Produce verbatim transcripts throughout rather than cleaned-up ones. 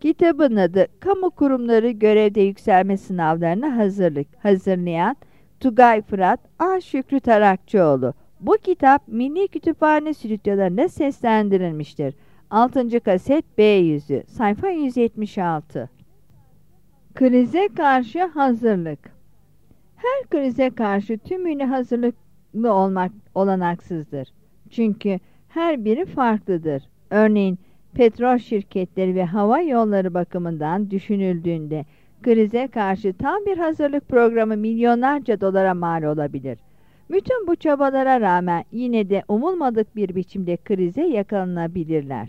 Kitabın adı Kamu Kurumları Görevde Yükselme Sınavlarına Hazırlık. Hazırlayan Tugay Fırat A. Şükrü Tarakçıoğlu. Bu kitap Milli Kütüphane stüdyolarında seslendirilmiştir. altıncı kaset B yüzü, sayfa yüz yetmiş altı. Krize karşı hazırlık. Her krize karşı tümüyle hazırlıklı olmak olanaksızdır. Çünkü her biri farklıdır. Örneğin petrol şirketleri ve hava yolları bakımından düşünüldüğünde krize karşı tam bir hazırlık programı milyonlarca dolara mal olabilir. Bütün bu çabalara rağmen yine de umulmadık bir biçimde krize yakalanabilirler.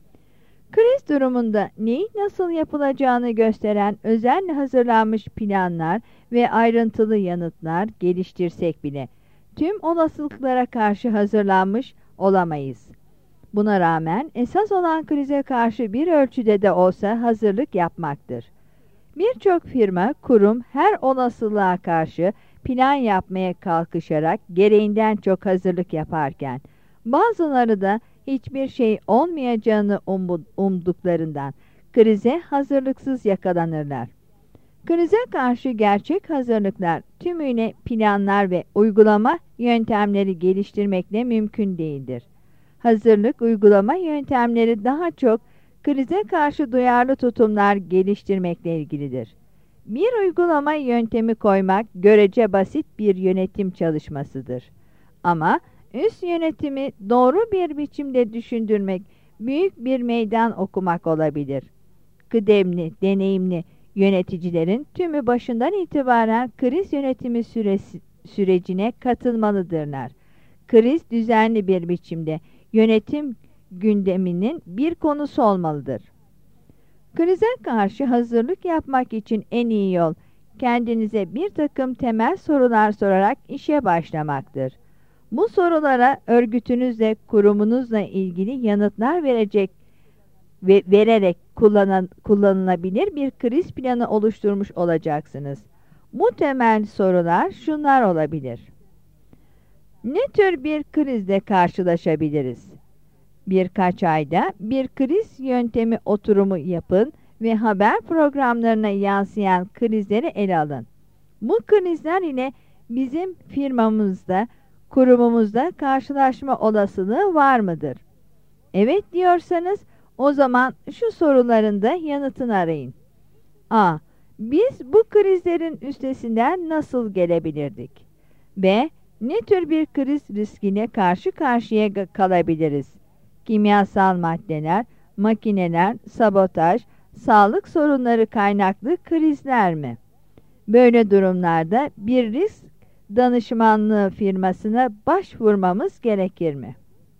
Kriz durumunda neyin nasıl yapılacağını gösteren özenle hazırlanmış planlar ve ayrıntılı yanıtlar geliştirsek bile tüm olasılıklara karşı hazırlanmış olamayız. Buna rağmen esas olan krize karşı bir ölçüde de olsa hazırlık yapmaktır. Birçok firma, kurum her olasılığa karşı plan yapmaya kalkışarak gereğinden çok hazırlık yaparken, bazıları da hiçbir şey olmayacağını umduklarından krize hazırlıksız yakalanırlar. Krize karşı gerçek hazırlıklar tümüyle planlar ve uygulama yöntemleri geliştirmekle mümkün değildir. Hazırlık uygulama yöntemleri daha çok krize karşı duyarlı tutumlar geliştirmekle ilgilidir. Bir uygulama yöntemi koymak görece basit bir yönetim çalışmasıdır. Ama üst yönetimi doğru bir biçimde düşündürmek büyük bir meydan okumak olabilir. Kıdemli, deneyimli yöneticilerin tümü başından itibaren kriz yönetimi süresi, sürecine katılmalıdırlar. Kriz düzenli bir biçimde yönetim gündeminin bir konusu olmalıdır. Krize karşı hazırlık yapmak için en iyi yol, kendinize bir takım temel sorular sorarak işe başlamaktır. Bu sorulara örgütünüzle, kurumunuzla ilgili yanıtlar verecek ve vererek kullanan, kullanılabilir bir kriz planı oluşturmuş olacaksınız. Bu temel sorular şunlar olabilir. Ne tür bir krizle karşılaşabiliriz? Birkaç ayda bir kriz yöntemi oturumu yapın ve haber programlarına yansıyan krizleri ele alın. Bu krizler ile bizim firmamızda, kurumumuzda karşılaşma olasılığı var mıdır? Evet diyorsanız o zaman şu soruların da yanıtını arayın. A. Biz bu krizlerin üstesinden nasıl gelebilirdik? B. Ne tür bir kriz riskine karşı karşıya kalabiliriz? Kimyasal maddeler, makineler, sabotaj, sağlık sorunları kaynaklı krizler mi? Böyle durumlarda bir risk danışmanlığı firmasına başvurmamız gerekir mi?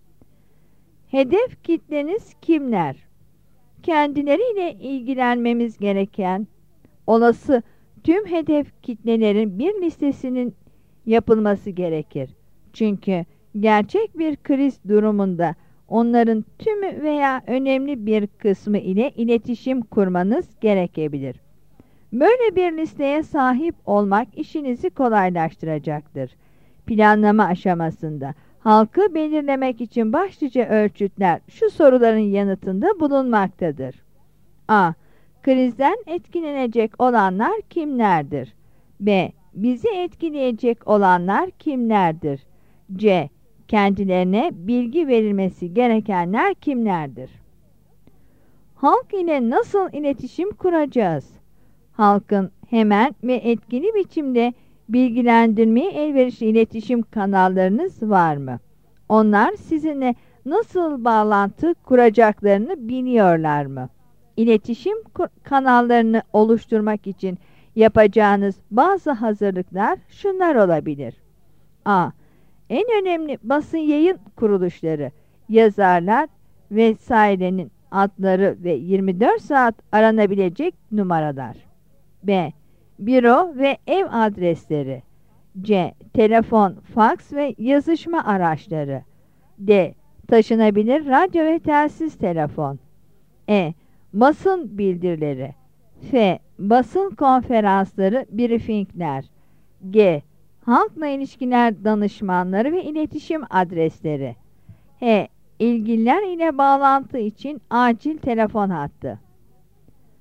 Hedef kitleniz kimler? Kendileriyle ilgilenmemiz gereken olası tüm hedef kitlelerin bir listesinin yapılması gerekir. Çünkü gerçek bir kriz durumunda onların tümü veya önemli bir kısmı ile iletişim kurmanız gerekebilir. Böyle bir listeye sahip olmak işinizi kolaylaştıracaktır. Planlama aşamasında halkı belirlemek için başlıca ölçütler şu soruların yanıtında bulunmaktadır. A. Krizden etkilenecek olanlar kimlerdir? B. Bizi etkileyecek olanlar kimlerdir? C. Kendilerine bilgi verilmesi gerekenler kimlerdir? Halk ile nasıl iletişim kuracağız? Halkın hemen ve etkili biçimde bilgilendirmeye elverişli iletişim kanallarınız var mı? Onlar sizinle nasıl bağlantı kuracaklarını biliyorlar mı? İletişim kanallarını oluşturmak için yapacağınız bazı hazırlıklar şunlar olabilir. A. En önemli basın yayın kuruluşları, yazarlar vesairenin adları ve yirmi dört saat aranabilecek numaralar. B. Büro ve ev adresleri. C. Telefon, faks ve yazışma araçları. D. Taşınabilir radyo ve telsiz telefon. E. Basın bildirileri. F. Basın konferansları, briefingler. G. Halkla ilişkiler danışmanları ve iletişim adresleri. H. İlgililer ile bağlantı için acil telefon hattı.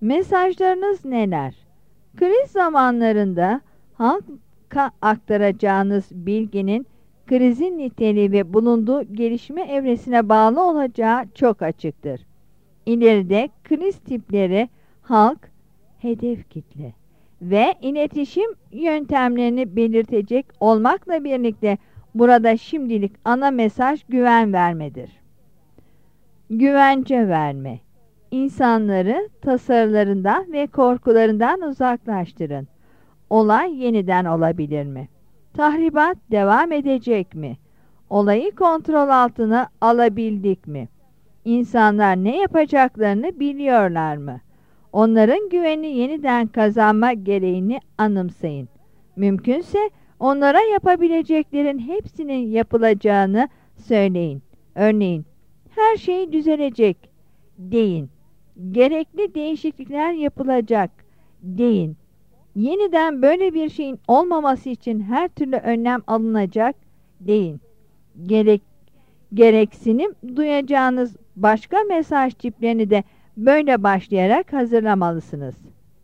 Mesajlarınız neler? Kriz zamanlarında halka aktaracağınız bilginin krizin niteliği ve bulunduğu gelişme evresine bağlı olacağı çok açıktır. İleride kriz tipleri, halk, hedef kitle ve iletişim yöntemlerini belirtecek olmakla birlikte burada şimdilik ana mesaj güven vermedir. Güvence verme. İnsanları tasarılarından ve korkularından uzaklaştırın. Olay yeniden olabilir mi? Tahribat devam edecek mi? Olayı kontrol altına alabildik mi? İnsanlar ne yapacaklarını biliyorlar mı? Onların güveni yeniden kazanma gereğini anımsayın. Mümkünse onlara yapabileceklerin hepsinin yapılacağını söyleyin. Örneğin, her şey düzelecek deyin. Gerekli değişiklikler yapılacak deyin. Yeniden böyle bir şeyin olmaması için her türlü önlem alınacak deyin. Gerek, gereksinim duyacağınız başka mesaj tiplerini de böyle başlayarak hazırlamalısınız.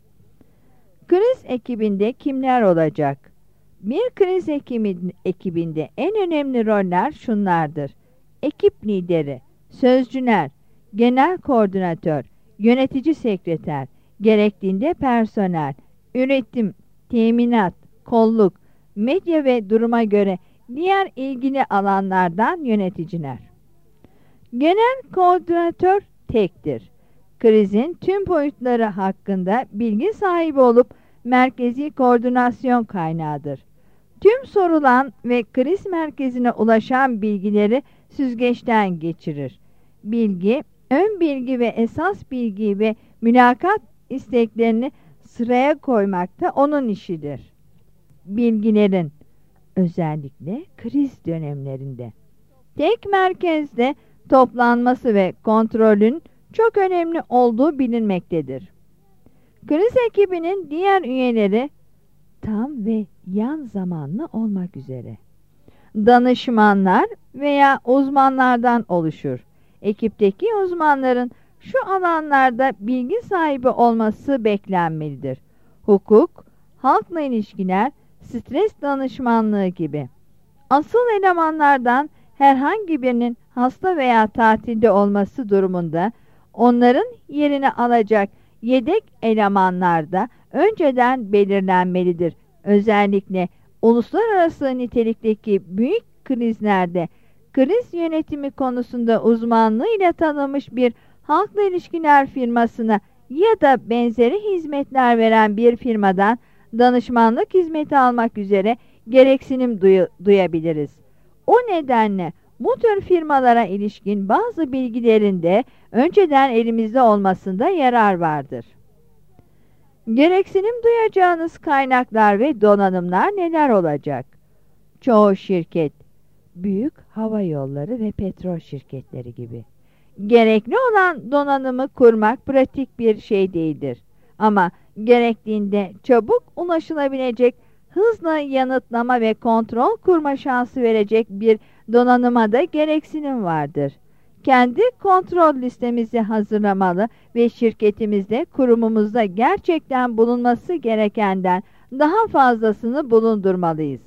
Kriz ekibinde kimler olacak? Bir kriz ekibin, ekibinde en önemli roller şunlardır: ekip lideri, sözcüler, genel koordinatör, yönetici sekreter, gerektiğinde personel, üretim, teminat, kolluk, medya ve duruma göre diğer ilgili alanlardan yöneticiler. Genel koordinatör tektir. Krizin tüm boyutları hakkında bilgi sahibi olup merkezi koordinasyon kaynağıdır. Tüm sorulan ve kriz merkezine ulaşan bilgileri süzgeçten geçirir. Bilgi, ön bilgi ve esas bilgi ve mülakat isteklerini sıraya koymak da onun işidir. Bilgilerin, özellikle kriz dönemlerinde, tek merkezde toplanması ve kontrolün çok önemli olduğu bilinmektedir. Kriz ekibinin diğer üyeleri tam ve yan zamanlı olmak üzere danışmanlar veya uzmanlardan oluşur. Ekipteki uzmanların şu alanlarda bilgi sahibi olması beklenmelidir: hukuk, halkla ilişkiler, stres danışmanlığı gibi. Asıl elemanlardan herhangi birinin hasta veya tatilde olması durumunda onların yerini alacak yedek elemanlar da önceden belirlenmelidir. Özellikle uluslararası nitelikteki büyük krizlerde kriz yönetimi konusunda uzmanlığıyla tanınmış bir halkla ilişkiler firmasına ya da benzeri hizmetler veren bir firmadan danışmanlık hizmeti almak üzere gereksinim duy duyabiliriz. O nedenle bu tür firmalara ilişkin bazı bilgilerin de önceden elimizde olmasında yarar vardır. Gereksinim duyacağınız kaynaklar ve donanımlar neler olacak? Çoğu şirket, büyük hava yolları ve petrol şirketleri gibi, gerekli olan donanımı kurmak pratik bir şey değildir. Ama gerektiğinde çabuk ulaşılabilecek, hızla yanıtlama ve kontrol kurma şansı verecek bir donanıma da gereksinim vardır. Kendi kontrol listemizi hazırlamalı ve şirketimizde, kurumumuzda gerçekten bulunması gerekenden daha fazlasını bulundurmalıyız.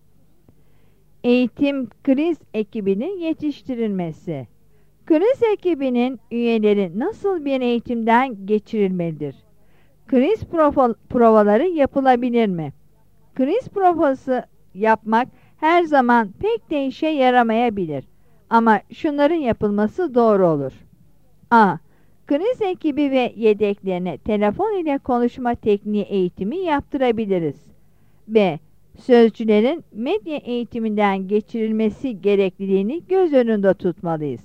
Eğitim kriz ekibinin yetiştirilmesi. Kriz ekibinin üyeleri nasıl bir eğitimden geçirilmelidir? Kriz provaları yapılabilir mi? Kriz provası yapmak her zaman pek de işe yaramayabilir. Ama şunların yapılması doğru olur. A. Kriz ekibi ve yedeklerine telefon ile konuşma tekniği eğitimi yaptırabiliriz. B. Sözcülerin medya eğitiminden geçirilmesi gerekliliğini göz önünde tutmalıyız.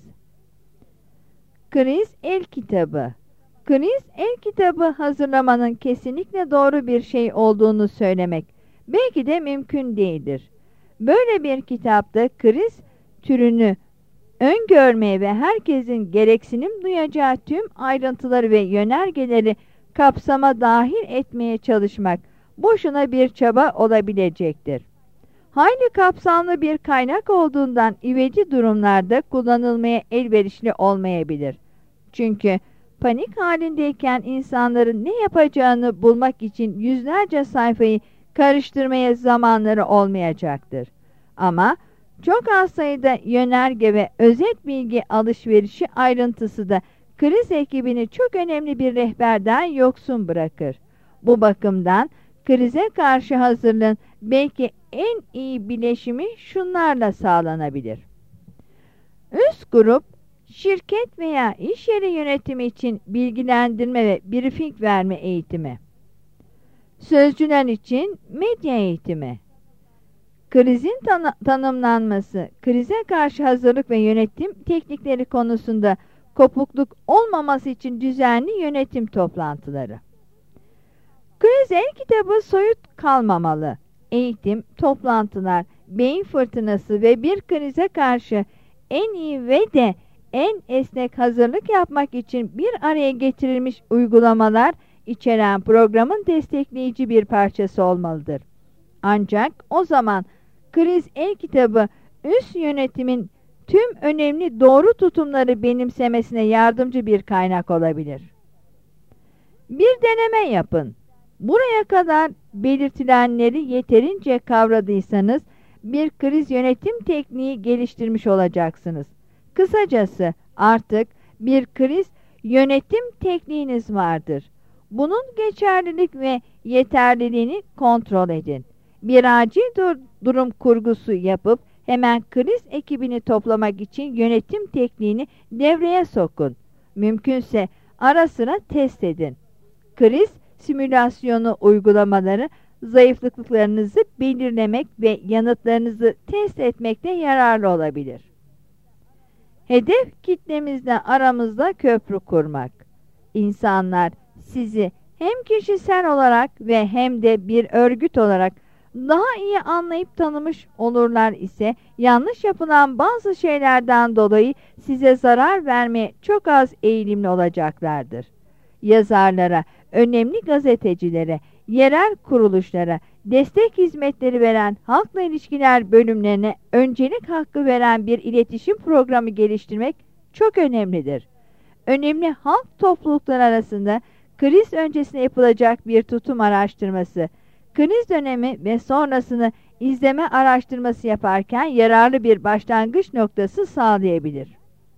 Kriz el kitabı. Kriz el kitabı hazırlamanın kesinlikle doğru bir şey olduğunu söylemek belki de mümkün değildir. Böyle bir kitapta kriz türünü öngörmeye ve herkesin gereksinim duyacağı tüm ayrıntıları ve yönergeleri kapsama dahil etmeye çalışmak boşuna bir çaba olabilecektir. Hayli kapsamlı bir kaynak olduğundan ivedi durumlarda kullanılmaya elverişli olmayabilir. Çünkü panik halindeyken insanların ne yapacağını bulmak için yüzlerce sayfayı karıştırmaya zamanları olmayacaktır. Ama çok az sayıda yönerge ve özet bilgi alışverişi ayrıntısı da kriz ekibini çok önemli bir rehberden yoksun bırakır. Bu bakımdan krize karşı hazırlığın belki en iyi bileşimi şunlarla sağlanabilir. Üst grup, şirket veya iş yeri yönetimi için bilgilendirme ve briefing verme eğitimi. Sözcüler için medya eğitimi. Krizin tanı tanımlanması, krize karşı hazırlık ve yönetim teknikleri konusunda kopukluk olmaması için düzenli yönetim toplantıları. Kriz el kitabı soyut kalmamalı. Eğitim, toplantılar, beyin fırtınası ve bir krize karşı en iyi ve de en esnek hazırlık yapmak için bir araya getirilmiş uygulamalar içeren programın destekleyici bir parçası olmalıdır. Ancak o zaman kriz el kitabı üst yönetimin tüm önemli doğru tutumları benimsemesine yardımcı bir kaynak olabilir. Bir deneme yapın. Buraya kadar belirtilenleri yeterince kavradıysanız bir kriz yönetim tekniği geliştirmiş olacaksınız. Kısacası artık bir kriz yönetim tekniğiniz vardır. Bunun geçerlilik ve yeterliliğini kontrol edin. Bir acil dur durum kurgusu yapıp hemen kriz ekibini toplamak için yönetim tekniğini devreye sokun. Mümkünse ara sıra test edin. Kriz simülasyonu uygulamaları zayıflıklarınızı belirlemek ve yanıtlarınızı test etmekte yararlı olabilir. Hedef kitlemizle aramızda köprü kurmak. İnsanlar sizi hem kişisel olarak ve hem de bir örgüt olarak daha iyi anlayıp tanımış olurlar ise yanlış yapılan bazı şeylerden dolayı size zarar vermeye çok az eğilimli olacaklardır. Yazarlara, önemli gazetecilere, yerel kuruluşlara, destek hizmetleri veren halkla ilişkiler bölümlerine öncelik hakkı veren bir iletişim programı geliştirmek çok önemlidir. Önemli halk toplulukları arasında kriz öncesinde yapılacak bir tutum araştırması, kriz dönemi ve sonrasını izleme araştırması yaparken yararlı bir başlangıç noktası sağlayabilir.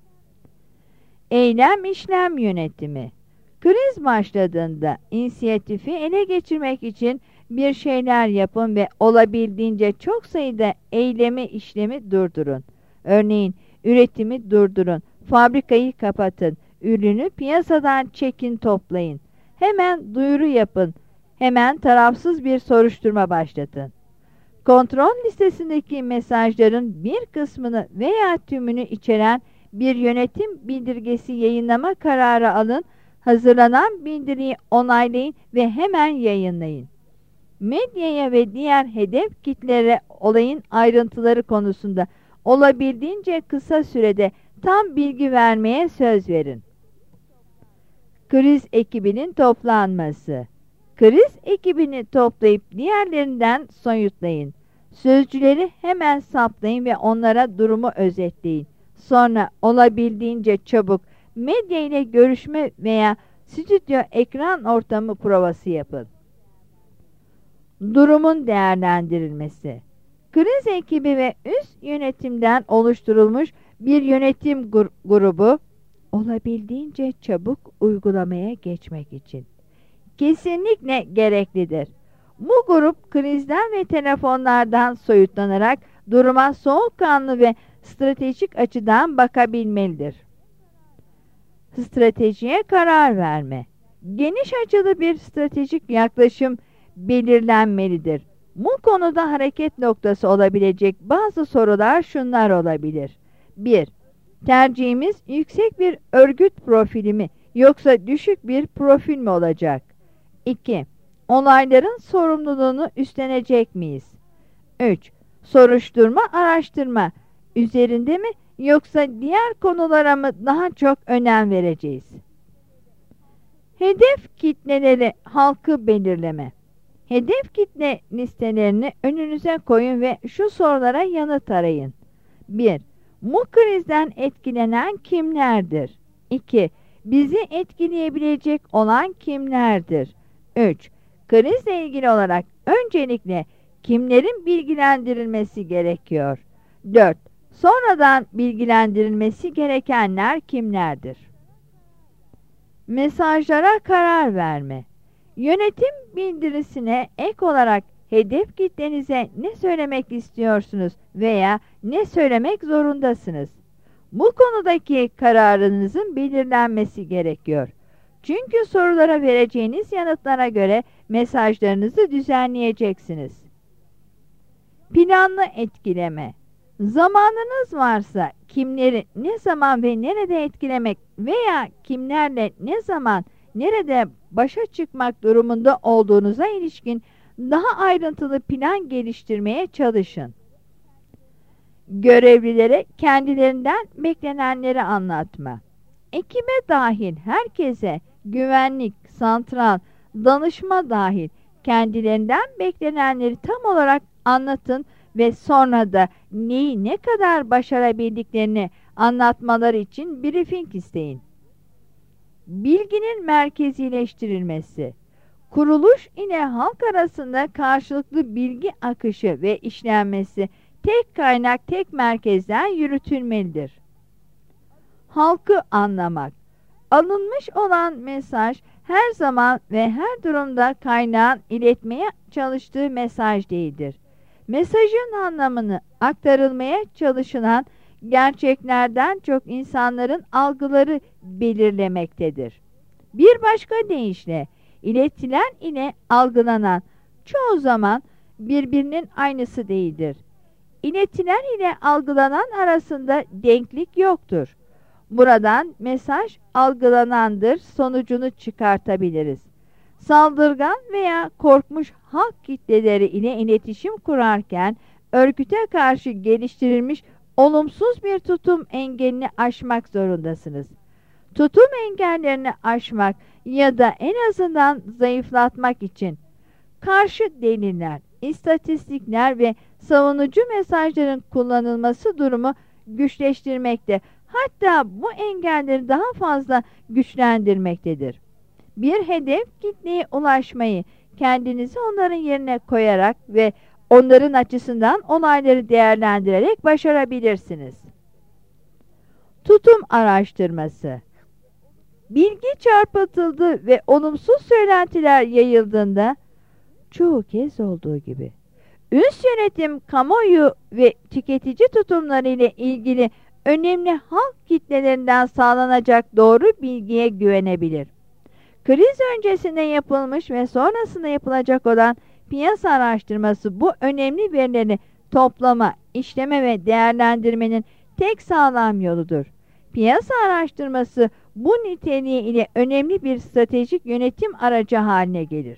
Eylem işlem yönetimi. Kriz başladığında inisiyatifi ele geçirmek için bir şeyler yapın ve olabildiğince çok sayıda eylemi işlemi durdurun. Örneğin üretimi durdurun, fabrikayı kapatın, ürünü piyasadan çekin toplayın. Hemen duyuru yapın, hemen tarafsız bir soruşturma başlatın. Kontrol listesindeki mesajların bir kısmını veya tümünü içeren bir yönetim bildirgesi yayınlama kararı alın. Hazırlanan bildiriyi onaylayın ve hemen yayınlayın. Medyaya ve diğer hedef kitlere olayın ayrıntıları konusunda olabildiğince kısa sürede tam bilgi vermeye söz verin. Kriz ekibinin toplanması. Kriz ekibini toplayıp diğerlerinden soyutlayın. Sözcüleri hemen saptayın ve onlara durumu özetleyin. Sonra olabildiğince çabuk medya ile görüşme veya stüdyo ekran ortamı provası yapın. Durumun değerlendirilmesi. Kriz ekibi ve üst yönetimden oluşturulmuş bir yönetim gru grubu olabildiğince çabuk uygulamaya geçmek için kesinlikle gereklidir. Bu grup krizden ve telefonlardan soyutlanarak duruma soğukkanlı ve stratejik açıdan bakabilmelidir. Stratejiye karar verme. Geniş açılı bir stratejik yaklaşım belirlenmelidir. Bu konuda hareket noktası olabilecek bazı sorular şunlar olabilir. bir. Tercihimiz yüksek bir örgüt profili mi yoksa düşük bir profil mi olacak? iki. Olayların sorumluluğunu üstlenecek miyiz? üç. Soruşturma, araştırma üzerinde mi yoksa diğer konulara mı daha çok önem vereceğiz? Hedef kitleleri halkı belirleme. Hedef kitle listelerini önünüze koyun ve şu sorulara yanıt arayın. bir. Bu krizden etkilenen kimlerdir? iki. Bizi etkileyebilecek olan kimlerdir? üç. Krizle ilgili olarak öncelikle kimlerin bilgilendirilmesi gerekiyor? dört. Sonradan bilgilendirilmesi gerekenler kimlerdir? Mesajlara karar verme. Yönetim bildirisine ek olarak hedef kitlenize ne söylemek istiyorsunuz veya ne söylemek zorundasınız? Bu konudaki kararınızın belirlenmesi gerekiyor. Çünkü sorulara vereceğiniz yanıtlara göre mesajlarınızı düzenleyeceksiniz. Planlı etkileme. Zamanınız varsa kimleri ne zaman ve nerede etkilemek veya kimlerle ne zaman, nerede başa çıkmak durumunda olduğunuza ilişkin daha ayrıntılı plan geliştirmeye çalışın. Görevlilere kendilerinden beklenenleri anlatma. Ekibe dahil herkese güvenlik, santral, danışma dahil kendilerinden beklenenleri tam olarak anlatın ve sonra da neyi ne kadar başarabildiklerini anlatmaları için briefing isteyin. Bilginin merkezileştirilmesi. Kuruluş ile halk arasında karşılıklı bilgi akışı ve işlenmesi tek kaynak, tek merkezden yürütülmelidir. Halkı anlamak. Alınmış olan mesaj her zaman ve her durumda kaynağın iletmeye çalıştığı mesaj değildir. Mesajın anlamını aktarılmaya çalışılan gerçeklerden çok insanların algıları belirlemektedir. Bir başka deyişle, iletilen ile algılanan çoğu zaman birbirinin aynısı değildir. İletilen ile algılanan arasında denklik yoktur. Buradan mesaj algılanandır sonucunu çıkartabiliriz. Saldırgan veya korkmuş halk kitleleri ile iletişim kurarken örgüte karşı geliştirilmiş olumsuz bir tutum engelini aşmak zorundasınız. Tutum engellerini aşmak ya da en azından zayıflatmak için karşı deliller, istatistikler ve savunucu mesajların kullanılması durumu güçleştirmekte, hatta bu engelleri daha fazla güçlendirmektedir. Bir hedef kitleye ulaşmayı kendinizi onların yerine koyarak ve onların açısından olayları değerlendirerek başarabilirsiniz. Tutum araştırması. Bilgi çarpıtıldı ve olumsuz söylentiler yayıldığında, çoğu kez olduğu gibi, üst yönetim kamuoyu ve tüketici tutumları ile ilgili önemli halk kitlelerinden sağlanacak doğru bilgiye güvenebilir. Kriz öncesinde yapılmış ve sonrasında yapılacak olan piyasa araştırması bu önemli verileri toplama, işleme ve değerlendirmenin tek sağlam yoludur. Piyasa araştırması bu niteliği ile önemli bir stratejik yönetim aracı haline gelir.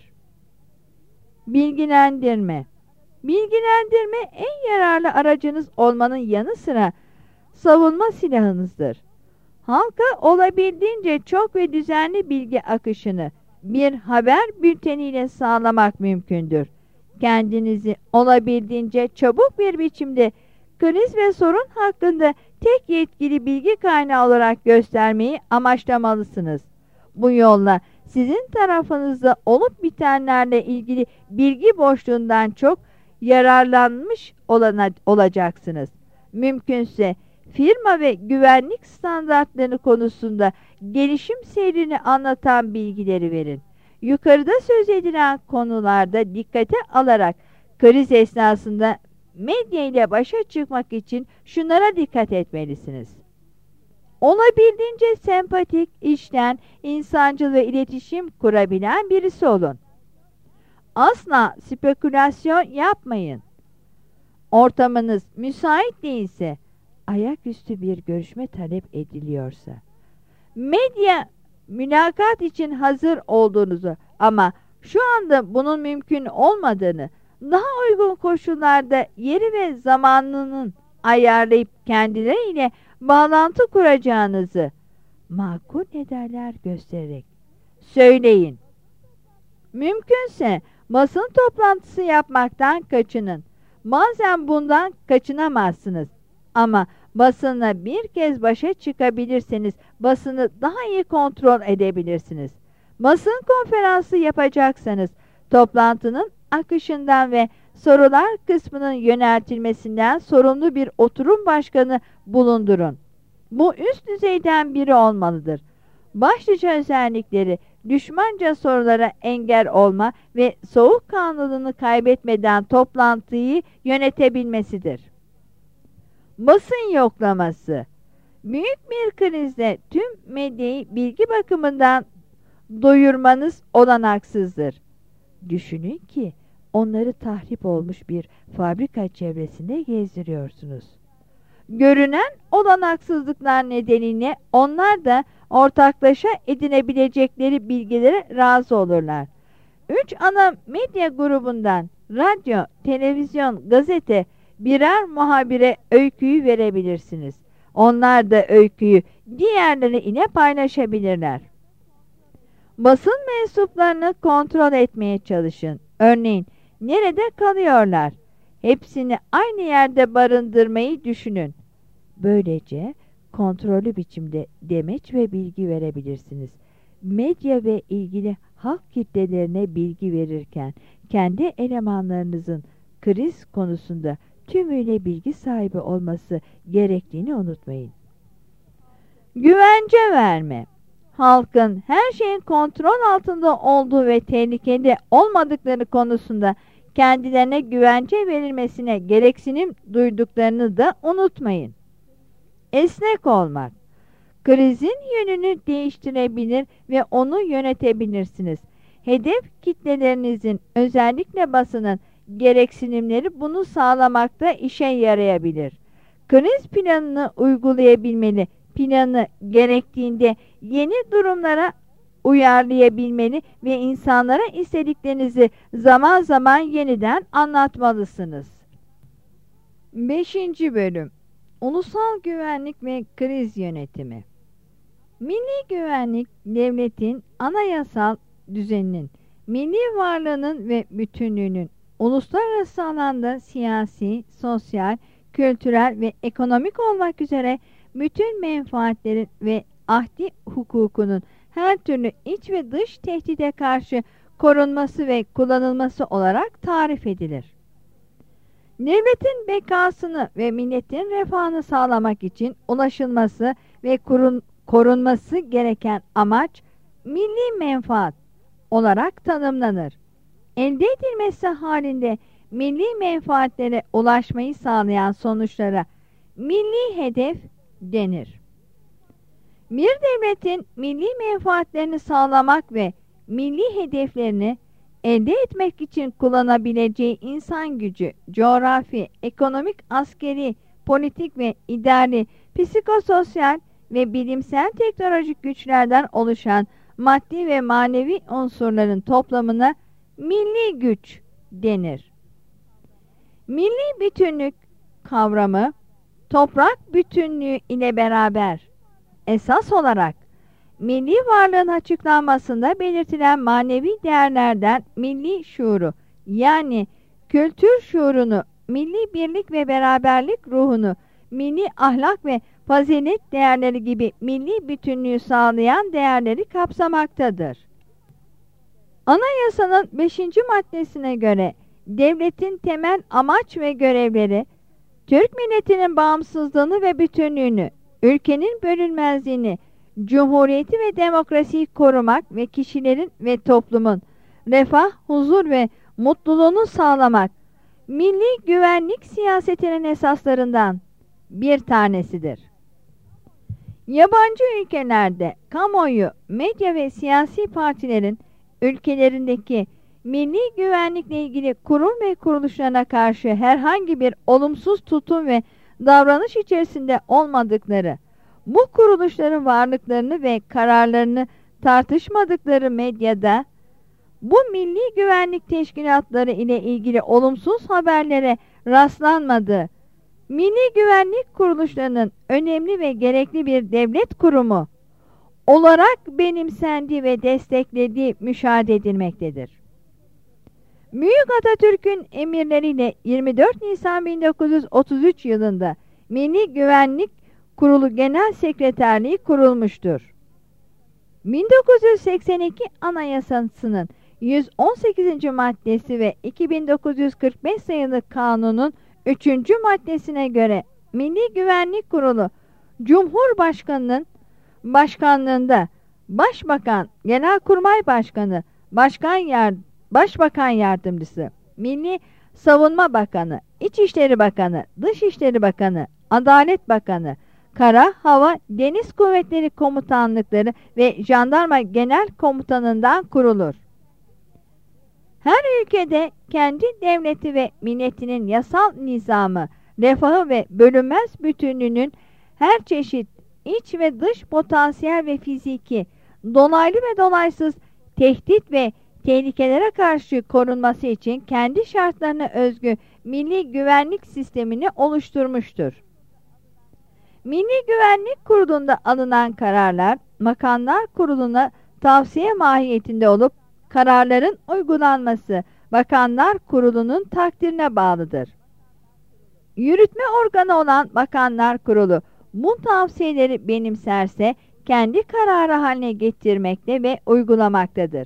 Bilgilendirme. Bilgilendirme en yararlı aracınız olmanın yanı sıra savunma silahınızdır. Halka olabildiğince çok ve düzenli bilgi akışını bir haber bülteniyle sağlamak mümkündür. Kendinizi olabildiğince çabuk bir biçimde kriz ve sorun hakkında tek yetkili bilgi kaynağı olarak göstermeyi amaçlamalısınız. Bu yolla sizin tarafınızda olup bitenlerle ilgili bilgi boşluğundan çok yararlanmış olana, olacaksınız. Mümkünse firma ve güvenlik standartları konusunda gelişim seyrini anlatan bilgileri verin. Yukarıda söz edilen konularda dikkate alarak kriz esnasında medya ile başa çıkmak için şunlara dikkat etmelisiniz. Olabildiğince sempatik, içten, insancıl ve iletişim kurabilen birisi olun. Asla spekülasyon yapmayın. Ortamınız müsait değilse, ayaküstü bir görüşme talep ediliyorsa, medya mülakat için hazır olduğunuzu ama şu anda bunun mümkün olmadığını, daha uygun koşullarda yeri ve zamanının ayarlayıp kendileriyle bağlantı kuracağınızı makul nedenler göstererek söyleyin. Mümkünse basın toplantısı yapmaktan kaçının. Bazen bundan kaçınamazsınız. Ama Basınla bir kez başa çıkabilirseniz basını daha iyi kontrol edebilirsiniz. Basın konferansı yapacaksanız toplantının akışından ve sorular kısmının yöneltilmesinden sorumlu bir oturum başkanı bulundurun. Bu üst düzeyden biri olmalıdır. Başlıca özellikleri düşmanca sorulara engel olma ve soğukkanlılığını kaybetmeden toplantıyı yönetebilmesidir. Basın yoklaması. Büyük bir krizde tüm medyayı bilgi bakımından doyurmanız olanaksızdır. Düşünün ki onları tahrip olmuş bir fabrika çevresinde gezdiriyorsunuz. Görünen olanaksızlıklar nedeniyle onlar da ortaklaşa edinebilecekleri bilgilere razı olurlar. Üç ana medya grubundan radyo, televizyon, gazete birer muhabire öyküyü verebilirsiniz. Onlar da öyküyü diğerleri ile paylaşabilirler. Basın mensuplarını kontrol etmeye çalışın. Örneğin nerede kalıyorlar? Hepsini aynı yerde barındırmayı düşünün. Böylece kontrollü biçimde demeç ve bilgi verebilirsiniz. Medya ve ilgili halk kitlelerine bilgi verirken kendi elemanlarınızın kriz konusunda tümüyle bilgi sahibi olması gerektiğini unutmayın. Güvence verme. Halkın her şeyin kontrol altında olduğu ve tehlikeli olmadıkları konusunda kendilerine güvence verilmesine gereksinim duyduklarını da unutmayın. Esnek olmak. Krizin yönünü değiştirebilir ve onu yönetebilirsiniz. Hedef kitlelerinizin, özellikle basının gereksinimleri bunu sağlamakta işe yarayabilir. Kriz planını uygulayabilmeli, planı gerektiğinde yeni durumlara uyarlayabilmeli ve insanlara istediklerinizi zaman zaman yeniden anlatmalısınız. beşinci Bölüm Ulusal Güvenlik ve Kriz Yönetimi. Milli güvenlik, devletin anayasal düzeninin, milli varlığının ve bütünlüğünün, uluslararası alanda siyasi, sosyal, kültürel ve ekonomik olmak üzere bütün menfaatlerin ve ahdi hukukunun her türlü iç ve dış tehdide karşı korunması ve kullanılması olarak tarif edilir. Devletin bekasını ve milletin refahını sağlamak için ulaşılması ve korun, korunması gereken amaç milli menfaat olarak tanımlanır. Elde edilmesi halinde milli menfaatlere ulaşmayı sağlayan sonuçlara milli hedef denir. Bir devletin milli menfaatlerini sağlamak ve milli hedeflerini elde etmek için kullanabileceği insan gücü, coğrafi, ekonomik, askeri, politik ve idari, psikososyal ve bilimsel teknolojik güçlerden oluşan maddi ve manevi unsurların toplamına milli güç denir. Milli bütünlük kavramı, toprak bütünlüğü ile beraber esas olarak milli varlığın açıklanmasında belirtilen manevi değerlerden milli şuuru, yani kültür şuurunu, milli birlik ve beraberlik ruhunu, milli ahlak ve fazilet değerleri gibi milli bütünlüğü sağlayan değerleri kapsamaktadır. Anayasanın beşinci maddesine göre devletin temel amaç ve görevleri, Türk milletinin bağımsızlığını ve bütünlüğünü, ülkenin bölünmezliğini, cumhuriyeti ve demokrasiyi korumak ve kişilerin ve toplumun refah, huzur ve mutluluğunu sağlamak, milli güvenlik siyasetinin esaslarından bir tanesidir. Yabancı ülkelerde kamuoyu, medya ve siyasi partilerin ülkelerindeki milli güvenlikle ilgili kurum ve kuruluşlarına karşı herhangi bir olumsuz tutum ve davranış içerisinde olmadıkları, bu kuruluşların varlıklarını ve kararlarını tartışmadıkları medyada, bu milli güvenlik teşkilatları ile ilgili olumsuz haberlere rastlanmadığı, milli güvenlik kuruluşlarının önemli ve gerekli bir devlet kurumu olarak benimsendiği ve desteklediği müşahede edilmektedir. Büyük Atatürk'ün emirleriyle yirmi dört Nisan bin dokuz yüz otuz üç yılında Milli Güvenlik Kurulu Genel Sekreterliği kurulmuştur. bin dokuz yüz seksen iki Anayasası'nın yüz on sekizinci maddesi ve iki bin dokuz yüz kırk beş sayılı kanunun üçüncü maddesine göre Milli Güvenlik Kurulu Cumhurbaşkanı'nın başkanlığında Başbakan, Genelkurmay Başkanı, Başkan Yard Başbakan Yardımcısı, Milli Savunma Bakanı, İçişleri Bakanı, Dışişleri Bakanı, Adalet Bakanı, Kara, Hava, Deniz Kuvvetleri Komutanlıkları ve Jandarma Genel Komutanından kurulur. Her ülkede kendi devleti ve milletinin yasal nizamı, refahı ve bölünmez bütünlüğünün her çeşit iç ve dış potansiyel ve fiziki, dolaylı ve dolaysız tehdit ve tehlikelere karşı korunması için kendi şartlarına özgü milli güvenlik sistemini oluşturmuştur. Milli Güvenlik Kurulu'nda alınan kararlar, Bakanlar Kurulu'na tavsiye mahiyetinde olup, kararların uygulanması Bakanlar Kurulu'nun takdirine bağlıdır. Yürütme organı olan Bakanlar Kurulu, bu tavsiyeleri benimserse, kendi kararı haline getirmekte ve uygulamaktadır.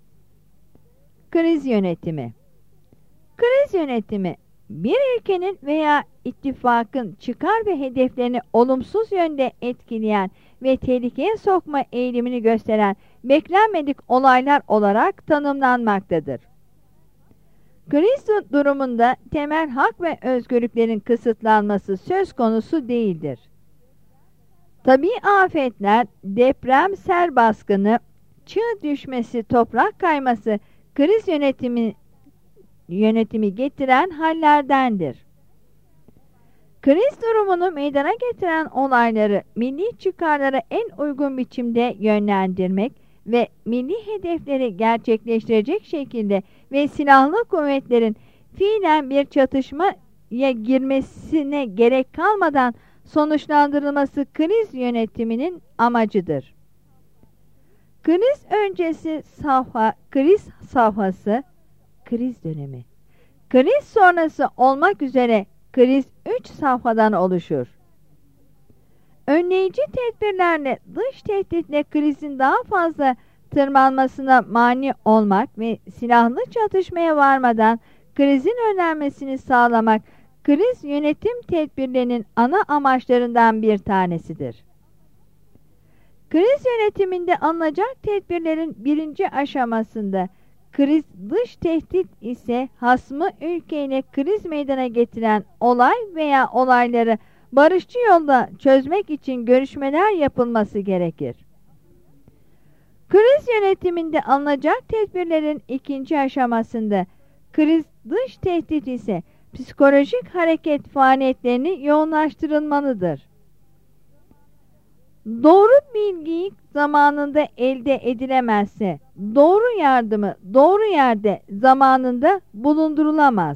Kriz yönetimi. Kriz yönetimi, bir ülkenin veya ittifakın çıkar ve hedeflerini olumsuz yönde etkileyen ve tehlikeye sokma eğilimini gösteren beklenmedik olaylar olarak tanımlanmaktadır. Kriz durumunda temel hak ve özgürlüklerin kısıtlanması söz konusu değildir. Tabii afetler, deprem, sel baskını, çığ düşmesi, toprak kayması, kriz yönetimi, yönetimi getiren hallerdendir. Kriz durumunu meydana getiren olayları milli çıkarlara en uygun biçimde yönlendirmek ve milli hedefleri gerçekleştirecek şekilde ve silahlı kuvvetlerin fiilen bir çatışmaya girmesine gerek kalmadan sonuçlandırılması kriz yönetiminin amacıdır. Kriz öncesi safha, kriz safhası, kriz dönemi, kriz sonrası olmak üzere kriz üç safhadan oluşur. Önleyici tedbirlerle dış tehditle krizin daha fazla tırmanmasına mani olmak ve silahlı çatışmaya varmadan krizin önlenmesini sağlamak kriz yönetim tedbirlerinin ana amaçlarından bir tanesidir. Kriz yönetiminde alınacak tedbirlerin birinci aşamasında kriz dış tehdit ise hasmı ülkeyle kriz meydana getiren olay veya olayları barışçı yolla çözmek için görüşmeler yapılması gerekir. Kriz yönetiminde alınacak tedbirlerin ikinci aşamasında kriz dış tehdit ise psikolojik hareket faaliyetlerini yoğunlaştırılmalıdır. Doğru bilgiyi zamanında elde edilemezse doğru yardımı doğru yerde zamanında bulundurulamaz.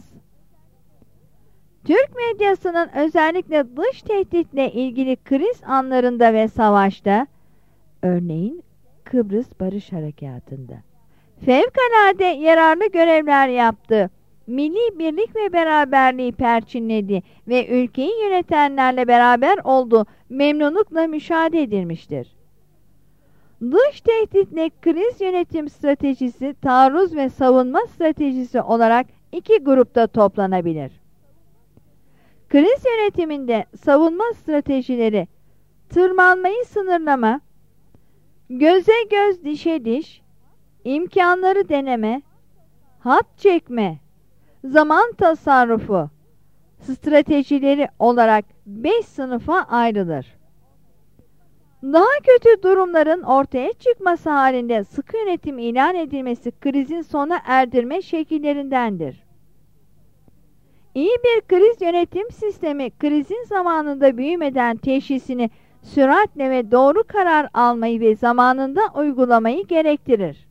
Türk medyasının özellikle dış tehditle ilgili kriz anlarında ve savaşta, örneğin Kıbrıs Barış Harekatı'nda, fevkalade yararlı görevler yaptı, milli birlik ve beraberliği perçinledi ve ülkeyi yönetenlerle beraber oldu, memnunlukla müşahede edilmiştir. Dış tehditle kriz yönetim stratejisi, taarruz ve savunma stratejisi olarak iki grupta toplanabilir. Kriz yönetiminde savunma stratejileri, tırmanmayı sınırlama, göze göz dişe diş, imkanları deneme, hat çekme, zaman tasarrufu stratejileri olarak beş sınıfa ayrılır. Daha kötü durumların ortaya çıkması halinde sıkı yönetim ilan edilmesi krizin sona erdirme şekillerindendir. İyi bir kriz yönetim sistemi krizin zamanında büyümeden teşhisini süratle ve doğru karar almayı ve zamanında uygulamayı gerektirir.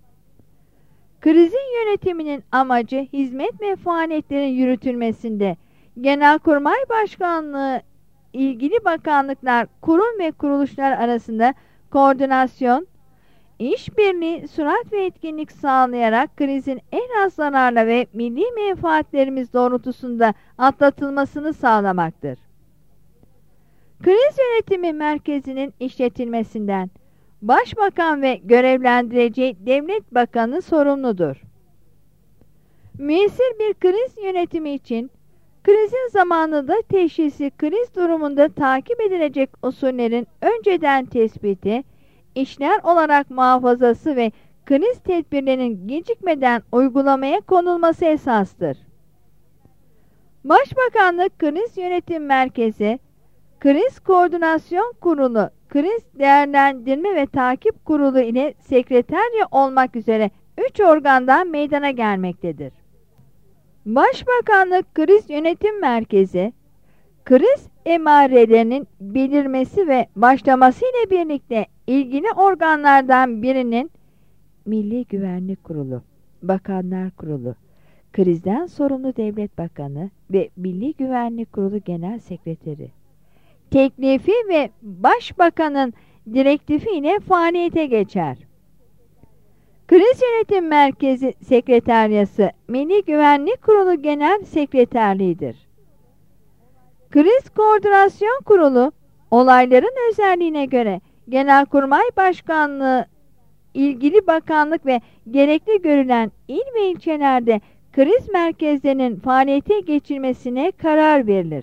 Krizin yönetiminin amacı hizmet ve faaliyetlerin yürütülmesinde Genelkurmay Başkanlığı, ilgili bakanlıklar, kurum ve kuruluşlar arasında koordinasyon, işbirliği, sürat ve etkinlik sağlayarak krizin en az zararla ve milli menfaatlerimiz doğrultusunda atlatılmasını sağlamaktır. Kriz yönetimi merkezinin işletilmesinden Başbakan ve görevlendireceği devlet bakanı sorumludur. Müessir bir kriz yönetimi için krizin zamanında teşhisi, kriz durumunda takip edilecek usullerin önceden tespiti, işler olarak muhafazası ve kriz tedbirlerinin gecikmeden uygulamaya konulması esastır. Başbakanlık Kriz Yönetim Merkezi, Kriz Koordinasyon Kurulu, Kriz Değerlendirme ve Takip Kurulu ile sekreterya olmak üzere üç organdan meydana gelmektedir. Başbakanlık Kriz Yönetim Merkezi, kriz emarelerinin belirmesi ve başlaması ile birlikte ilgili organlardan birinin Milli Güvenlik Kurulu, Bakanlar Kurulu, Krizden Sorumlu Devlet Bakanı ve Milli Güvenlik Kurulu Genel Sekreteri, teklifi ve Başbakanın direktifi ile faaliyete geçer. Kriz Yönetim Merkezi Sekreteryası Milli Güvenlik Kurulu Genel Sekreterliğidir. Kriz Koordinasyon Kurulu, olayların özelliğine göre Genelkurmay Başkanlığı, ilgili bakanlık ve gerekli görülen il ve ilçelerde kriz merkezlerinin faaliyete geçirmesine karar verilir.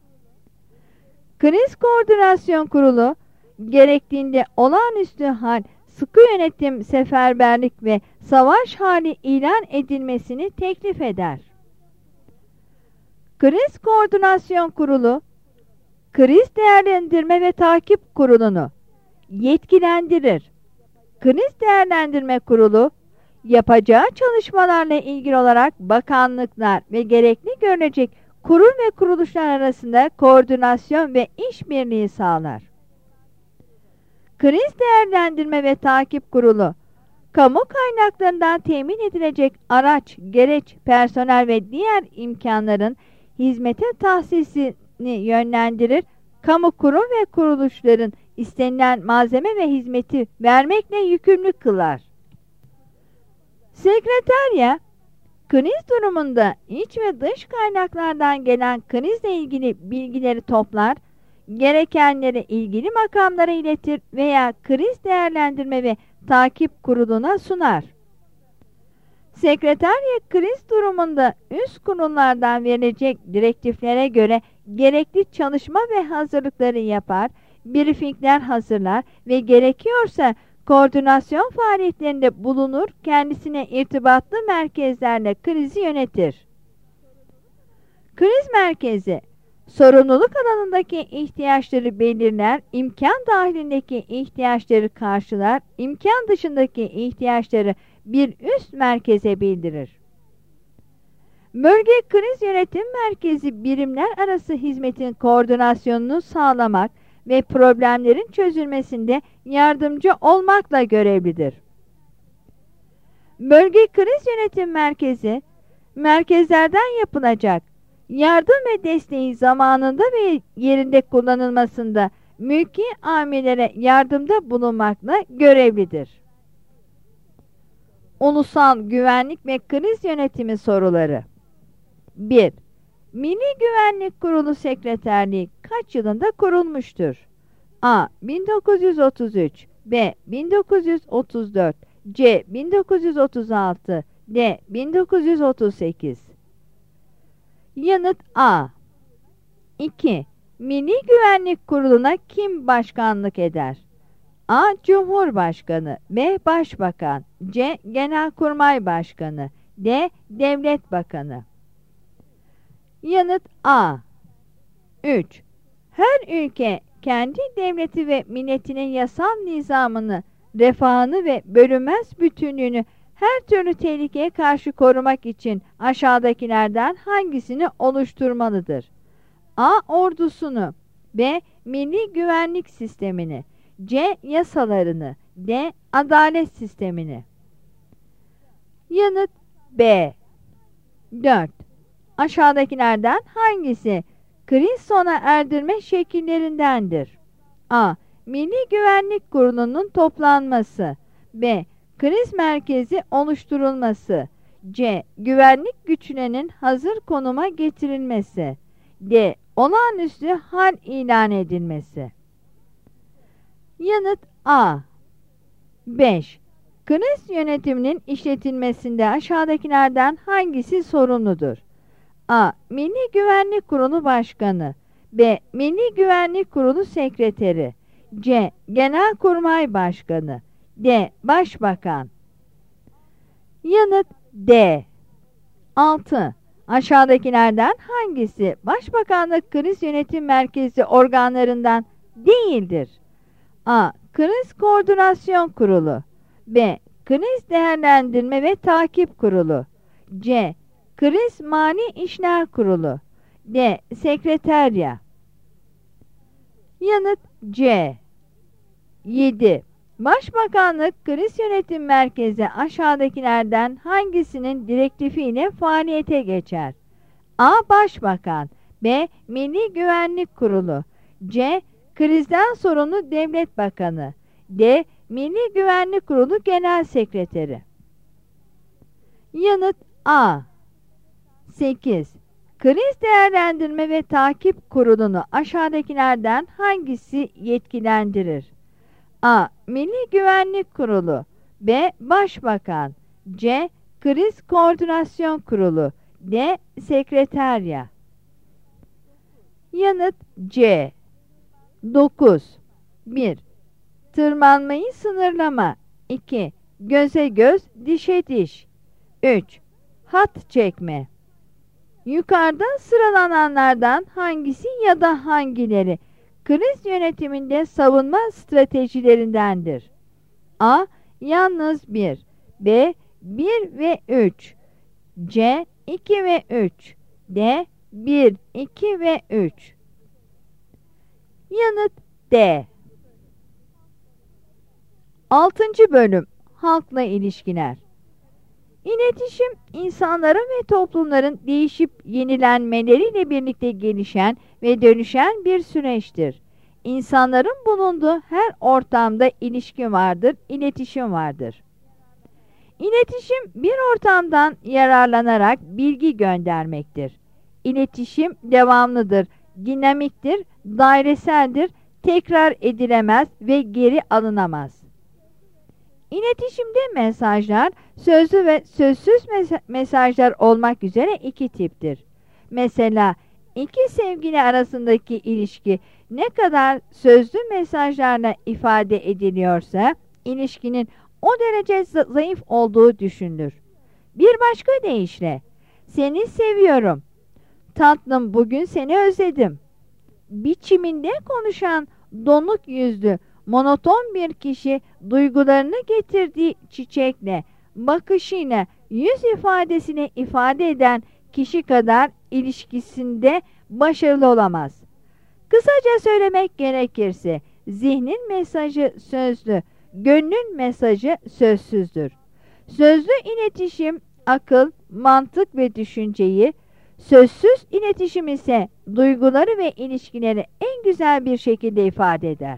Kriz Koordinasyon Kurulu, gerektiğinde olağanüstü hal, sıkı yönetim, seferberlik ve savaş hali ilan edilmesini teklif eder. Kriz Koordinasyon Kurulu, Kriz Değerlendirme ve Takip Kurulu'nu yetkilendirir. Kriz Değerlendirme Kurulu, yapacağı çalışmalarla ilgili olarak bakanlıklar ve gerekli görülecek kurum ve kuruluşlar arasında koordinasyon ve işbirliği sağlar. Kriz Değerlendirme ve Takip Kurulu, kamu kaynaklarından temin edilecek araç, gereç, personel ve diğer imkanların hizmete tahsisini yönlendirir, kamu kurum ve kuruluşların istenilen malzeme ve hizmeti vermekle yükümlü kılar. Sekreterya, kriz durumunda iç ve dış kaynaklardan gelen krizle ilgili bilgileri toplar, gerekenleri ilgili makamlara iletir veya kriz değerlendirme ve takip kuruluna sunar. Sekreterya kriz durumunda üst kurullardan verilecek direktiflere göre gerekli çalışma ve hazırlıkları yapar, briefingler hazırlar ve gerekiyorsa koordinasyon faaliyetlerinde bulunur, kendisine irtibatlı merkezlerle krizi yönetir. Kriz merkezi, sorumluluk alanındaki ihtiyaçları belirler, imkan dahilindeki ihtiyaçları karşılar, imkan dışındaki ihtiyaçları bir üst merkeze bildirir. Bölge Kriz Yönetim Merkezi, birimler arası hizmetin koordinasyonunu sağlamak ve problemlerin çözülmesinde yardımcı olmakla görevlidir. Bölge Kriz Yönetim Merkezi, merkezlerden yapılacak yardım ve desteği zamanında ve yerinde kullanılmasında mülki amirlere yardımda bulunmakla görevlidir. Ulusal Güvenlik ve Kriz Yönetimi soruları. bir. Milli Güvenlik Kurulu Sekreterliği kaç yılında kurulmuştur? A. bin dokuz yüz otuz üç, B. bin dokuz yüz otuz dört, C. bin dokuz yüz otuz altı, D. bin dokuz yüz otuz sekiz. Yanıt A. iki. Milli Güvenlik Kurulu'na kim başkanlık eder? A. Cumhurbaşkanı, B. Başbakan, C. Genelkurmay Başkanı, D. Devlet Bakanı. Yanıt A. üç. Her ülke kendi devleti ve milletinin yasal nizamını, refahını ve bölünmez bütünlüğünü her türlü tehlikeye karşı korumak için aşağıdakilerden hangisini oluşturmalıdır? A. Ordusunu, B. Milli güvenlik sistemini, C. Yasalarını, D. Adalet sistemini. Yanıt B. dört. Aşağıdakilerden hangisi kriz sona erdirme şekillerindendir? A. Milli Güvenlik Kurulu'nun toplanması, B. Kriz merkezi oluşturulması, C. Güvenlik güçlerinin hazır konuma getirilmesi, D. olağanüstü hal ilan edilmesi. Yanıt A. beş. Kriz yönetiminin işletilmesinde aşağıdakilerden hangisi sorumludur? A. Milli Güvenlik Kurulu Başkanı. B. Milli Güvenlik Kurulu Sekreteri. C. Genelkurmay Başkanı. D. Başbakan. Yanıt D. altı. Aşağıdakilerden hangisi Başbakanlık Kriz Yönetim Merkezi organlarından değildir? A. Kriz Koordinasyon Kurulu. B. Kriz Değerlendirme ve Takip Kurulu. C. Kriz Mali İşler Kurulu. D. Sekreterya. Yanıt C. yedi. Başbakanlık Kriz Yönetim Merkezi aşağıdakilerden hangisinin direktifiyle faaliyete geçer? A. Başbakan. B. Milli Güvenlik Kurulu. C. Krizden sorumlu Devlet Bakanı. D. Milli Güvenlik Kurulu Genel Sekreteri. Yanıt A. sekiz. Kriz Değerlendirme ve Takip Kurulu'nu aşağıdakilerden hangisi yetkilendirir? A. Milli Güvenlik Kurulu. B. Başbakan. C. Kriz Koordinasyon Kurulu. D. Sekreterya. Yanıt C. dokuz. bir. Tırmanmayı sınırlama. iki. Göze göz, dişe diş. üç. Hat çekme. Yukarıda sıralananlardan hangisi ya da hangileri kriz yönetiminde savunma stratejilerindendir? A. Yalnız bir. B. bir ve üç. C. iki ve üç. D. bir, iki ve üç. Yanıt D. altıncı bölüm Halkla ilişkiler. İletişim, insanların ve toplumların değişip yenilenmeleriyle birlikte gelişen ve dönüşen bir süreçtir. İnsanların bulunduğu her ortamda ilişki vardır, iletişim vardır. İletişim, bir ortamdan yararlanarak bilgi göndermektir. İletişim devamlıdır, dinamiktir, daireseldir, tekrar edilemez ve geri alınamaz. İletişimde mesajlar, sözlü ve sözsüz mes- mesajlar olmak üzere iki tiptir. Mesela iki sevgili arasındaki ilişki ne kadar sözlü mesajlarla ifade ediliyorsa, ilişkinin o derece zayıf olduğu düşünülür. Bir başka deyişle, seni seviyorum, tatlım bugün seni özledim biçiminde konuşan donuk yüzlü, monoton bir kişi duygularını getirdiği çiçekle, bakışıyla, yüz ifadesini ifade eden kişi kadar ilişkisinde başarılı olamaz. Kısaca söylemek gerekirse, zihnin mesajı sözlü, gönlün mesajı sözsüzdür. Sözlü iletişim, akıl, mantık ve düşünceyi, sözsüz iletişim ise duyguları ve ilişkileri en güzel bir şekilde ifade eder.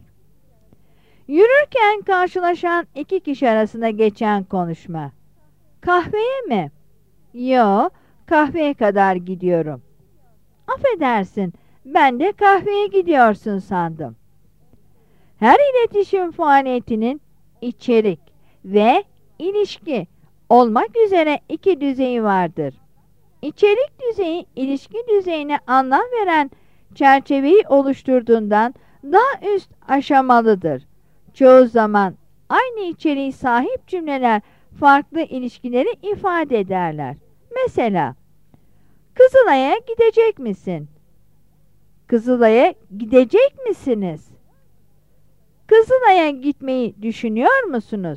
Yürürken karşılaşan iki kişi arasında geçen konuşma. Kahveye mi? Yo, kahveye kadar gidiyorum. Affedersin, ben de kahveye gidiyorsun sandım. Her iletişim faaliyetinin içerik ve ilişki olmak üzere iki düzeyi vardır. İçerik düzeyi, ilişki düzeyine anlam veren çerçeveyi oluşturduğundan daha üst aşamalıdır. Çoğu zaman aynı içeriği sahip cümleler farklı ilişkileri ifade ederler. Mesela, Kızılay'a gidecek misin? Kızılay'a gidecek misiniz? Kızılay'a gitmeyi düşünüyor musunuz?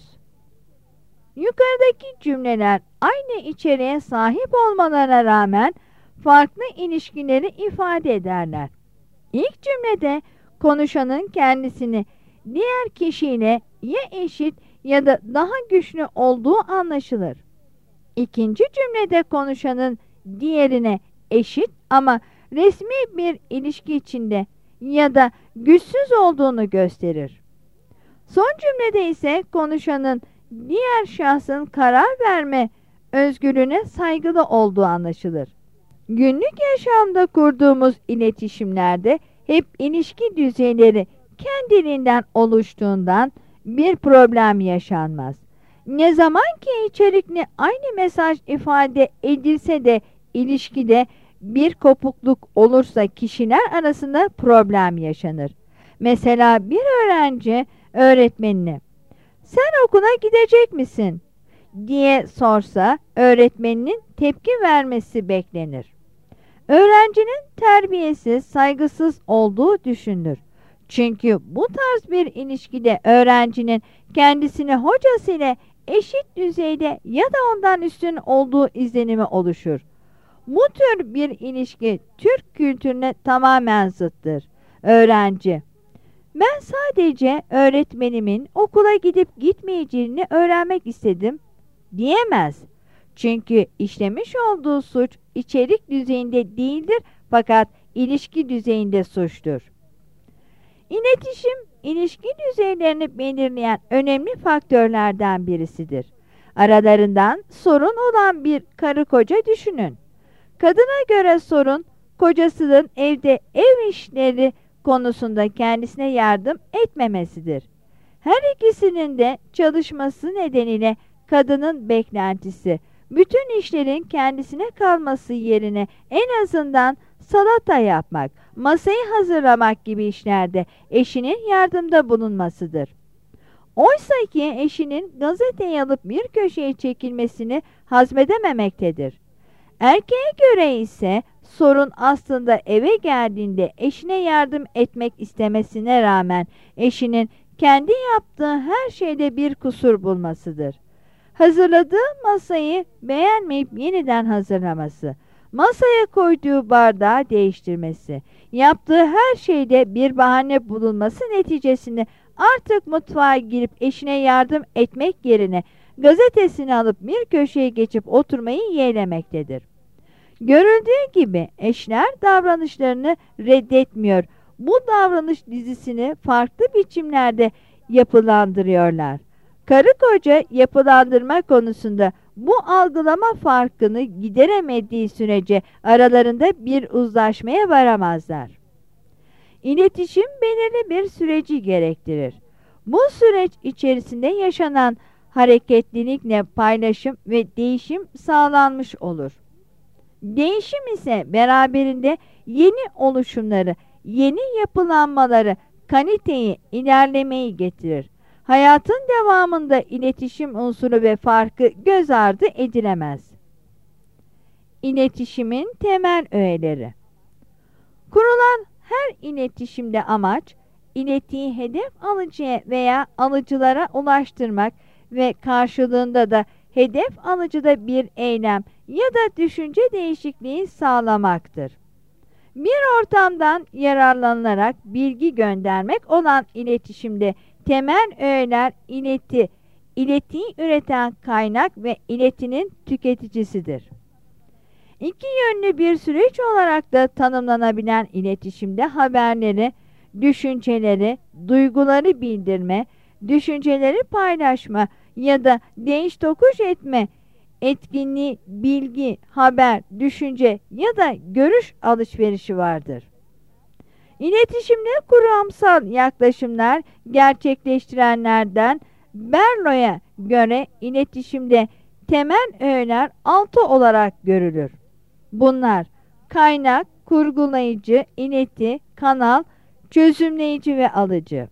Yukarıdaki cümleler aynı içeriğe sahip olmalarına rağmen farklı ilişkileri ifade ederler. İlk cümlede konuşanın kendisini diğer kişiyle ya eşit ya da daha güçlü olduğu anlaşılır. İkinci cümlede konuşanın diğerine eşit ama resmi bir ilişki içinde ya da güçsüz olduğunu gösterir. Son cümlede ise konuşanın diğer şahsın karar verme özgürlüğüne saygılı olduğu anlaşılır. Günlük yaşamda kurduğumuz iletişimlerde hep ilişki düzeyleri kendiliğinden oluştuğundan bir problem yaşanmaz. Ne zaman ki içerikli aynı mesaj ifade edilse de ilişkide bir kopukluk olursa kişiler arasında problem yaşanır. Mesela bir öğrenci öğretmenine "Sen okula gidecek misin?" diye sorsa öğretmeninin tepki vermesi beklenir. Öğrencinin terbiyesiz, saygısız olduğu düşünülür. Çünkü bu tarz bir ilişkide öğrencinin kendisini hocasıyla eşit düzeyde ya da ondan üstün olduğu izlenimi oluşur. Bu tür bir ilişki Türk kültürüne tamamen zıttır. Öğrenci, "Ben sadece öğretmenimin okula gidip gitmeyeceğini öğrenmek istedim," diyemez. Çünkü işlemiş olduğu suç içerik düzeyinde değildir fakat ilişki düzeyinde suçtur. İletişim, ilişki düzeylerini belirleyen önemli faktörlerden birisidir. Aralarından sorun olan bir karı koca düşünün. Kadına göre sorun, kocasının evde ev işleri konusunda kendisine yardım etmemesidir. Her ikisinin de çalışması nedeniyle kadının beklentisi, bütün işlerin kendisine kalması yerine en azından salata yapmak, masayı hazırlamak gibi işlerde eşinin yardımda bulunmasıdır. Oysa ki eşinin gazeteyi alıp bir köşeye çekilmesini hazmedememektedir. Erkeğe göre ise sorun aslında eve geldiğinde eşine yardım etmek istemesine rağmen eşinin kendi yaptığı her şeyde bir kusur bulmasıdır. Hazırladığı masayı beğenmeyip yeniden hazırlaması, masaya koyduğu bardağı değiştirmesi, yaptığı her şeyde bir bahane bulunması neticesinde artık mutfağa girip eşine yardım etmek yerine gazetesini alıp bir köşeye geçip oturmayı yeğlemektedir. Görüldüğü gibi eşler davranışlarını reddetmiyor. Bu davranış dizisini farklı biçimlerde yapılandırıyorlar. Karı koca yapılandırma konusunda bu algılama farkını gideremediği sürece aralarında bir uzlaşmaya varamazlar. İletişim belirli bir süreci gerektirir. Bu süreç içerisinde yaşanan hareketlilikle paylaşım ve değişim sağlanmış olur. Değişim ise beraberinde yeni oluşumları, yeni yapılanmaları, kaliteyi, ilerlemeyi getirir. Hayatın devamında iletişim unsuru ve farkı göz ardı edilemez. İletişimin temel öğeleri. Kurulan her iletişimde amaç, iletiyi hedef alıcıya veya alıcılara ulaştırmak ve karşılığında da hedef alıcıda bir eylem ya da düşünce değişikliği sağlamaktır. Bir ortamdan yararlanılarak bilgi göndermek olan iletişimde temel öğeler ileti, iletiyi üreten kaynak ve iletinin tüketicisidir. İki yönlü bir süreç olarak da tanımlanabilen iletişimde haberleri, düşünceleri, duyguları bildirme, düşünceleri paylaşma ya da değiş tokuş etme, etkinliği, bilgi, haber, düşünce ya da görüş alışverişi vardır. İletişimde kuramsal yaklaşımlar gerçekleştirenlerden Berlo'ya göre iletişimde temel öğeler altı olarak görülür. Bunlar kaynak, kurgulayıcı, ileti, kanal, çözümleyici ve alıcı.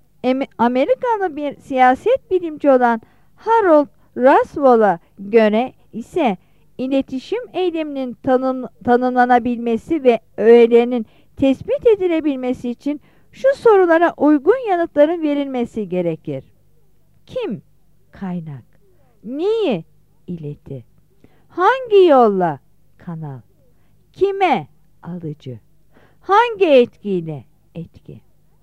Amerikalı bir siyaset bilimci olan Harold Roswell'a göre ise iletişim eyleminin tanım, tanımlanabilmesi ve öğelerinin tespit edilebilmesi için şu sorulara uygun yanıtların verilmesi gerekir. Kim? Kaynak. Niye? İleti. Hangi yolla? Kanal. Kime? Alıcı. Hangi etkiyle? Etki.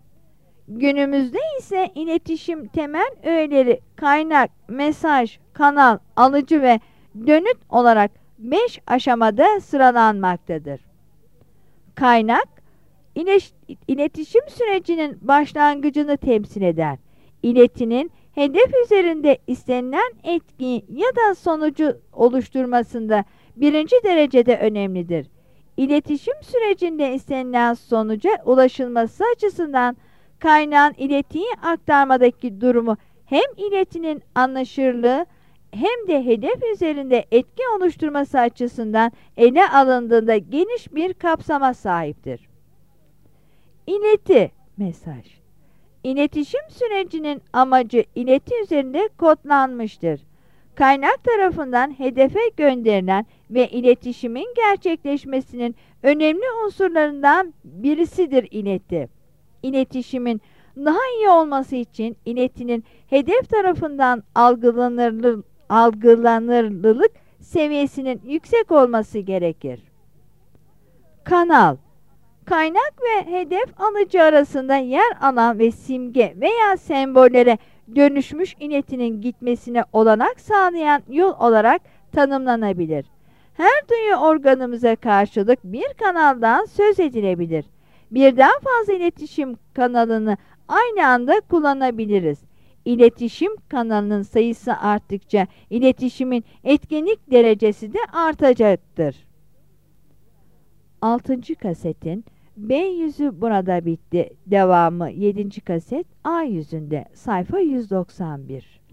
Günümüzde ise iletişim temel öğeleri kaynak, mesaj, kanal, alıcı ve dönüt olarak beş aşamada sıralanmaktadır. Kaynak, iletişim sürecinin başlangıcını temsil eder. İletinin hedef üzerinde istenilen etki ya da sonucu oluşturmasında birinci derecede önemlidir. İletişim sürecinde istenilen sonuca ulaşılması açısından kaynağın iletiyi aktarmadaki durumu hem iletinin anlaşılırlığı hem de hedef üzerinde etki oluşturması açısından ele alındığında geniş bir kapsama sahiptir. İleti, mesaj. İletişim sürecinin amacı ileti üzerinde kodlanmıştır. Kaynak tarafından hedefe gönderilen ve iletişimin gerçekleşmesinin önemli unsurlarından birisidir ileti. İletişimin daha iyi olması için iletinin hedef tarafından algılanırlı, algılanırlılık seviyesinin yüksek olması gerekir. Kanal, kaynak ve hedef alıcı arasında yer alan ve simge veya sembollere dönüşmüş iletinin gitmesine olanak sağlayan yol olarak tanımlanabilir. Her duyu organımıza karşılık bir kanaldan söz edilebilir. Birden fazla iletişim kanalını aynı anda kullanabiliriz. İletişim kanalının sayısı arttıkça iletişimin etkinlik derecesi de artacaktır. altıncı kasetin B yüzü burada bitti. Devamı yedinci kaset A yüzünde sayfa yüz doksan bir.